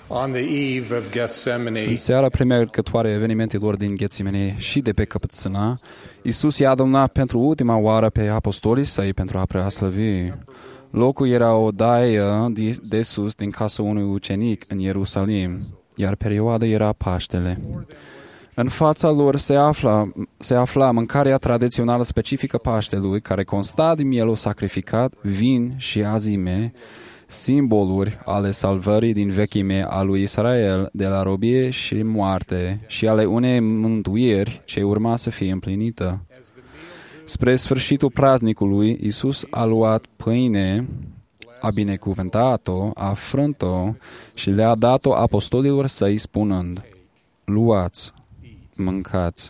On the eve of Gethsemane, În seara premergătoare evenimentelor din Ghețimene și de pe căpățâna, Iisus i-a adunat pentru ultima oară pe apostolii săi pentru a preaslăvi. Locul era o daie de sus din casa unui ucenic în Ierusalim, iar perioada era Paștele. În fața lor se afla mâncarea tradițională specifică Paștelui, care consta din mielul sacrificat, vin și azime, simboluri ale salvării din vechime a lui Israel de la robie și moarte și ale unei mântuiri ce urma să fie împlinită. Spre sfârșitul praznicului, Iisus a luat pâine, a binecuvântat-o, a frânt-o și le-a dat-o apostolilor săi spunând: luați, mâncați.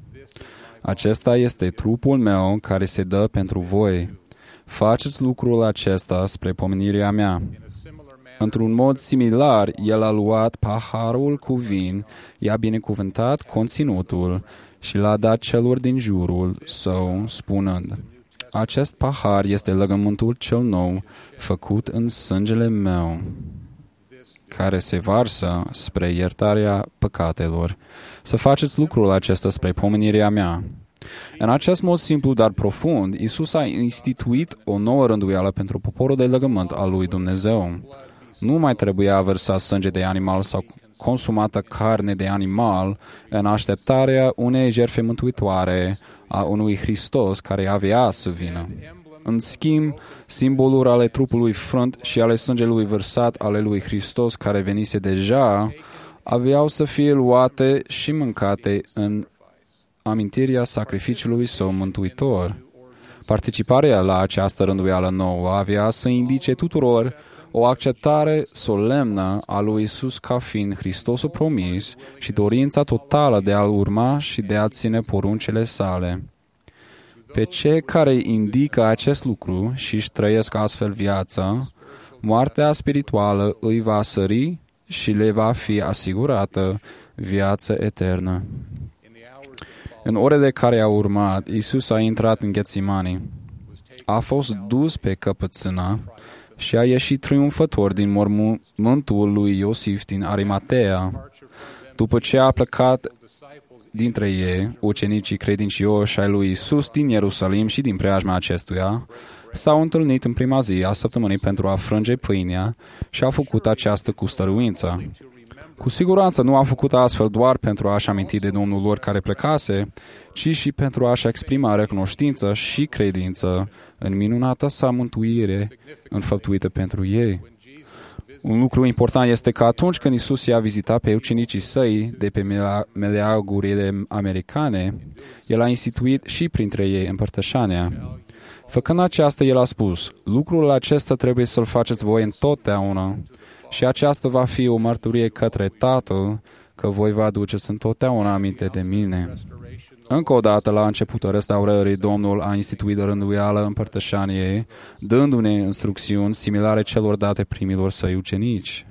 Acesta este trupul meu care se dă pentru voi. Faceți lucrul acesta spre pomenirea mea. Într-un mod similar, el a luat paharul cu vin, i-a binecuvântat conținutul și l-a dat celor din jurul său, spunând: acest pahar este legământul cel nou, făcut în sângele meu, care se varsă spre iertarea păcatelor. Să faceți lucrul acesta spre pomenirea mea. În acest mod simplu, dar profund, Iisus a instituit o nouă rânduială pentru poporul de legământ al lui Dumnezeu. Nu mai trebuia vărsat sânge de animal sau consumată carne de animal în așteptarea unei jertfe mântuitoare a unui Hristos care avea să vină. În schimb, simboluri ale trupului frânt și ale sângelui vărsat ale lui Hristos care venise deja aveau să fie luate și mâncate în amintirea sacrificiului său mântuitor. Participarea la această rânduială nouă avea să indice tuturor o acceptare solemnă a lui Iisus ca fiind Hristosul promis și dorința totală de a-L urma și de a ține poruncile sale. Pe cei care indică acest lucru și își trăiesc astfel viața, moartea spirituală îi va sări și le va fi asigurată viață eternă. În orele care au urmat, Iisus a intrat în Ghețimani. A fost dus pe căpățâna și a ieșit triumfător din mormântul lui Iosif din Arimatea. După ce a plecat dintre ei, ucenicii credincioși ai lui Iisus din Ierusalim și din preajma acestuia s-au întâlnit în prima zi a săptămânii pentru a frânge pâinea și a făcut aceasta cu stăruință. Cu siguranță nu a făcut astfel doar pentru a-și aminti de Domnul lor care plecase, ci și pentru a-și exprima recunoștință și credință în minunata sa mântuire înfăptuită pentru ei. Un lucru important este că atunci când Iisus i-a vizitat pe ucenicii săi de pe meleagurile americane, El a instituit și printre ei împărtășania. Făcând aceasta, El a spus: lucrul acesta trebuie să-l faceți voi întotdeauna și aceasta va fi o mărturie către Tatăl că voi vă aduceți întotdeauna aminte de mine. Încă o dată, la începutul restaurării, Domnul a instituit rânduială împărtășaniei, dându-ne instrucțiuni similare celor date primilor săi ucenici.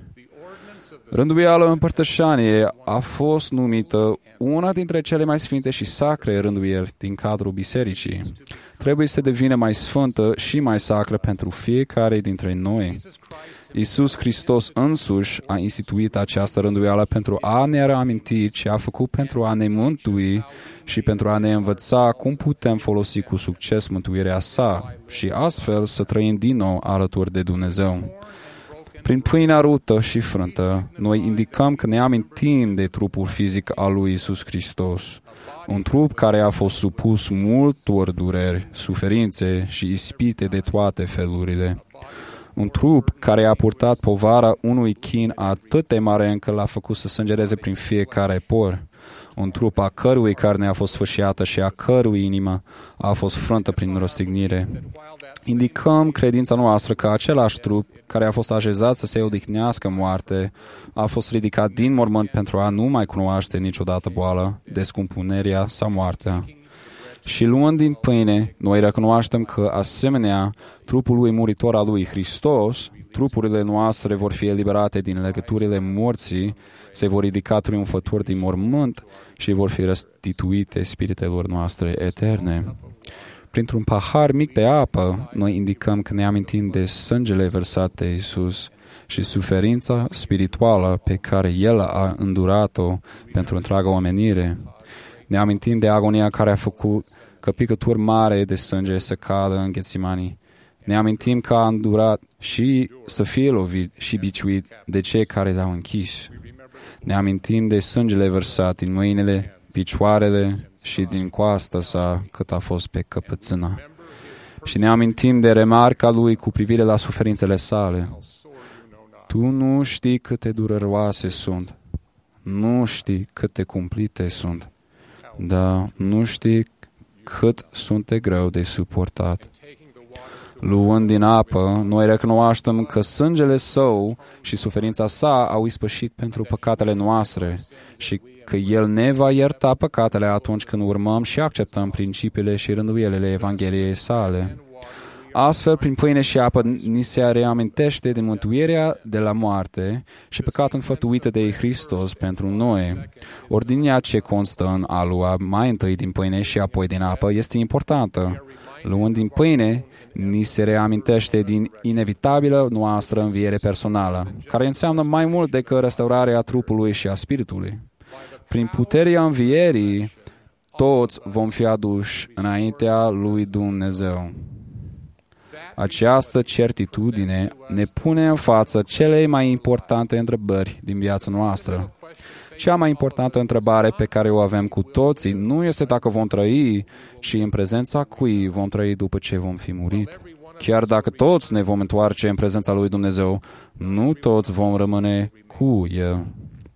Rânduială împărtășaniei a fost numită una dintre cele mai sfinte și sacre rânduieli din cadrul bisericii. Trebuie să devină mai sfântă și mai sacră pentru fiecare dintre noi. Iisus Hristos însuși a instituit această rânduială pentru a ne reaminti ce a făcut pentru a ne mântui și pentru a ne învăța cum putem folosi cu succes mântuirea sa și astfel să trăim din nou alături de Dumnezeu. Prin pâinea ruptă și frântă, noi indicăm că ne amintim de trupul fizic al lui Iisus Hristos, un trup care a fost supus multor dureri, suferințe și ispite de toate felurile. Un trup care a purtat povara unui chin atât de mare încât l-a făcut să sângereze prin fiecare por. Un trup a cărui carne a fost sfâșiată și a cărui inimă a fost frântă prin răstignire. Indicăm credința noastră că același trup care a fost așezat să se odihnească în moarte a fost ridicat din mormânt pentru a nu mai cunoaște niciodată boală, descompunerea sau moartea. Și luând din pâine, noi recunoaștem că, asemenea trupului muritor al lui Hristos, trupurile noastre vor fi eliberate din legăturile morții, se vor ridica triumfători din mormânt și vor fi restituite spiritelor noastre eterne. Printr-un pahar mic de apă, noi indicăm că ne amintim de sângele vărsat de Iisus și suferința spirituală pe care El a îndurat-o pentru întreaga omenire. Ne amintim de agonia care a făcut că picături mare de sânge să cadă în Ghetsimani. Ne amintim că a îndurat și să fie lovit și biciuit de cei care l-au închis. Ne amintim de sângele vărsat din mâinile, picioarele și din coasta sa cât a fost pe căpățâna. Și ne amintim de remarca lui cu privire la suferințele sale. Tu nu știi câte dureroase sunt, nu știi câte cumplite sunt, dar nu știi cât sunt de greu de suportat. Luând din apă, noi recunoaștem că sângele său și suferința sa au ispășit pentru păcatele noastre și că El ne va ierta păcatele atunci când urmăm și acceptăm principiile și rânduielile Evangheliei sale. Astfel, prin pâine și apă, ni se reamintește de mântuirea de la moarte și păcatul înfăptuită de Hristos pentru noi. Ordinea ce constă în a lua mai întâi din pâine și apoi din apă este importantă. Luând din pâine, ni se reamintește din inevitabilă noastră înviere personală, care înseamnă mai mult decât restaurarea trupului și a spiritului. Prin puterea învierii, toți vom fi aduși înaintea lui Dumnezeu. Această certitudine ne pune în față cele mai importante întrebări din viața noastră. Cea mai importantă întrebare pe care o avem cu toții nu este dacă vom trăi, ci în prezența cui vom trăi după ce vom fi murit. Chiar dacă toți ne vom întoarce în prezența lui Dumnezeu, nu toți vom rămâne cu El.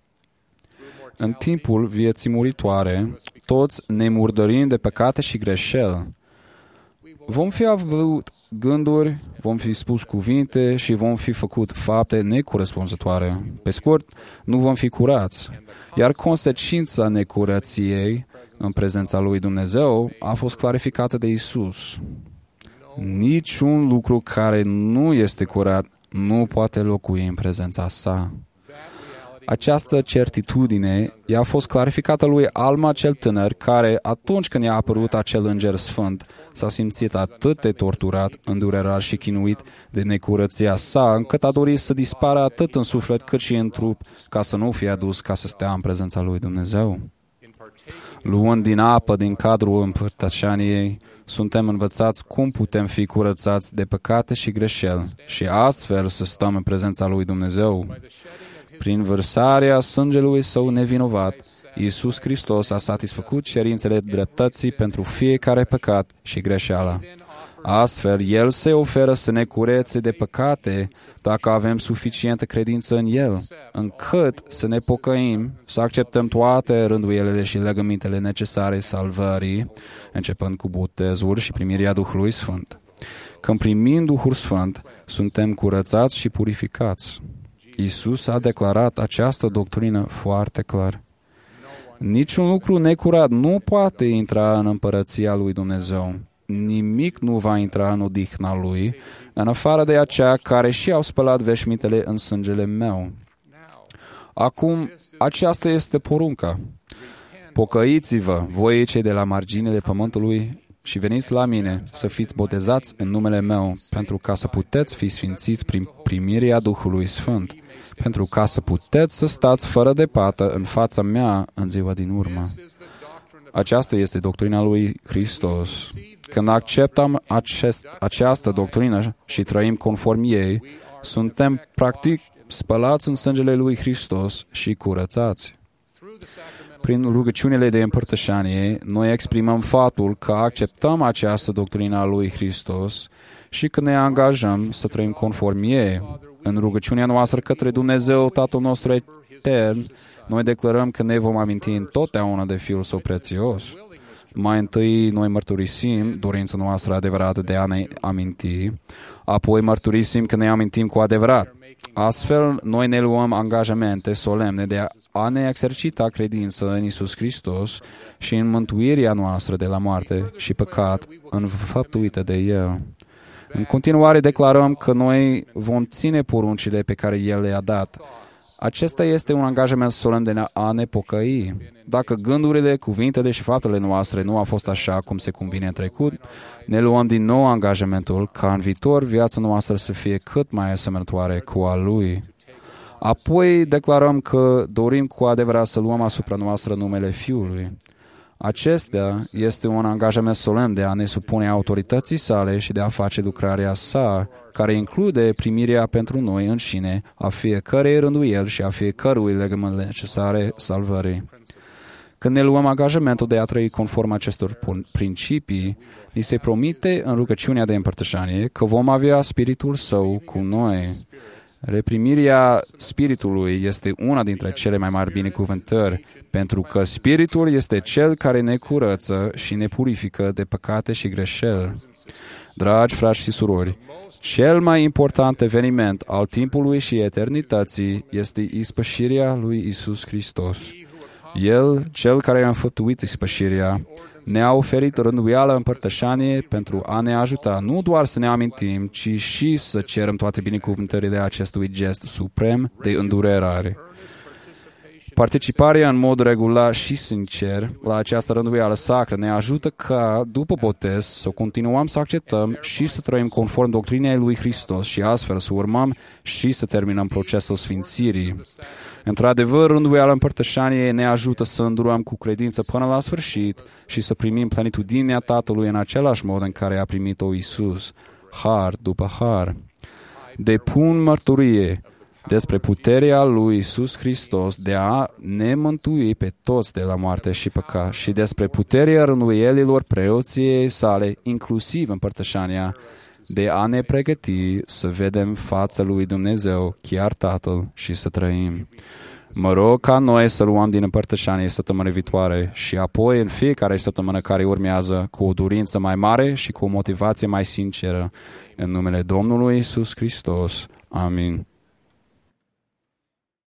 În timpul vieții muritoare, toți ne murdărim de păcate și greșeli. Vom fi avut gânduri, vom fi spus cuvinte și vom fi făcut fapte necorespunzătoare. Pe scurt, nu vom fi curați. Iar consecința necurăției în prezența lui Dumnezeu a fost clarificată de Isus. Niciun lucru care nu este curat nu poate locui în prezența sa. Această certitudine i-a fost clarificată lui Alma cel tânăr, care, atunci când i-a apărut acel înger sfânt, s-a simțit atât de torturat, îndurerat și chinuit de necurăția sa, încât a dorit să dispară atât în suflet cât și în trup, ca să nu fie adus ca să stea în prezența lui Dumnezeu. Luând din apă din cadrul împărtășaniei, suntem învățați cum putem fi curățați de păcate și greșeli și astfel să stăm în prezența lui Dumnezeu. Prin vărsarea sângelui său nevinovat, Iisus Hristos a satisfăcut cerințele dreptății pentru fiecare păcat și greșeală. Astfel, El se oferă să ne curețe de păcate dacă avem suficientă credință în El, încât să ne pocăim, să acceptăm toate rânduielile și legămintele necesare salvării, începând cu botezul și primirea Duhului Sfânt. Când primim Duhul Sfânt, suntem curățați și purificați. Iisus a declarat această doctrină foarte clar. Niciun lucru necurat nu poate intra în împărăția lui Dumnezeu. Nimic nu va intra în odihna lui, în afară de aceia care și-au spălat veșmintele în sângele meu. Acum, aceasta este porunca. Pocăiți-vă, voi cei de la marginile pământului, și veniți la mine să fiți botezați în numele meu, pentru ca să puteți fi sfințiți prin primirea Duhului Sfânt, pentru ca să puteți să stați fără de pată în fața mea în ziua din urmă. Aceasta este doctrina lui Hristos. Când acceptăm această doctrină și trăim conform ei, suntem practic spălați în sângele lui Hristos și curățați. Prin rugăciunile de împărtășanie, noi exprimăm faptul că acceptăm această doctrină a lui Hristos și că ne angajăm să trăim conform ei. În rugăciunea noastră către Dumnezeu, Tatăl nostru etern, noi declarăm că ne vom aminti întotdeauna de Fiul Său prețios. Mai întâi noi mărturisim dorința noastră adevărată de a ne aminti, apoi mărturisim că ne amintim cu adevărat. Astfel, noi ne luăm angajamente solemne de a ne exercita credință în Iisus Hristos și în mântuirea noastră de la moarte și păcat înfăptuită de El. În continuare declarăm că noi vom ține poruncile pe care El le-a dat, Acesta este un angajament solemn de a ne pocăi. Dacă gândurile, cuvintele și faptele noastre nu au fost așa cum se convine în trecut, ne luăm din nou angajamentul ca în viitor viața noastră să fie cât mai asemănătoare cu a Lui. Apoi declarăm că dorim cu adevărat să luăm asupra noastră numele Fiului. Acesta este un angajament solemn de a ne supune autorității sale și de a face lucrarea sa, care include primirea pentru noi înșine a fiecărei rânduieli și a fiecărui legământ necesare salvării. Când ne luăm angajamentul de a trăi conform acestor principii, ni se promite în rugăciunea de împărtășanie că vom avea Spiritul Său cu noi. Reprimirea Spiritului este una dintre cele mai mari binecuvântări, pentru că Spiritul este Cel care ne curăță și ne purifică de păcate și greșeli. Dragi frați și surori, cel mai important eveniment al timpului și eternității este ispășirea lui Iisus Hristos. El, Cel care a înfăptuit ispășirea, ne-a oferit rânduială împărtășanie pentru a ne ajuta nu doar să ne amintim, ci și să cerem toate binecuvântările acestui gest suprem de îndurerare. Participarea în mod regular și sincer la această rânduială sacră ne ajută ca, după botez, să continuăm să acceptăm și să trăim conform doctrinei lui Hristos și astfel să urmăm și să terminăm procesul sfințirii. Într-adevăr, rânduiala împărtășaniei ne ajută să îndurăm cu credință până la sfârșit și să primim plenitudinea Tatălui în același mod în care a primit-o Iisus, har după har. Depun mărturie despre puterea lui Iisus Hristos de a ne mântui pe toți de la moarte și păcat și despre puterea rânduielilor preoției sale, inclusiv împărtășania, de a ne pregăti să vedem fața lui Dumnezeu, chiar Tatăl, și să trăim. Mă rog ca noi să luăm din împărtășanie săptămâna viitoare și apoi în fiecare săptămână care urmează cu o dorință mai mare și cu o motivație mai sinceră. În numele Domnului Iisus Hristos. Amin.